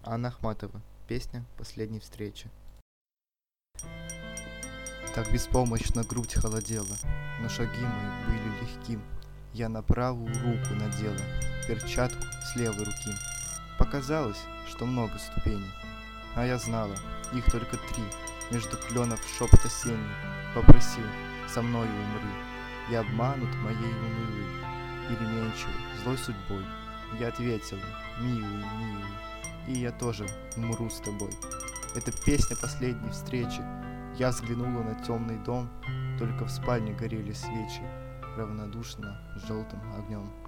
Анна Ахматова. Песня «Последней встречи». Так беспомощно грудь холодела, но шаги мои были легким. Я на правую руку надела перчатку с левой руки. Показалось, что много ступеней, а я знала, их только 3. Между кленов шепот осенний попросил: со мною умри. Я обманут моей унылой, переменчивой, злой судьбой. Я ответила: милый, милый, и я тоже умру с тобой. Это песня последней встречи. Я взглянула на темный дом, только в спальне горели свечи, равнодушно желтым огнем.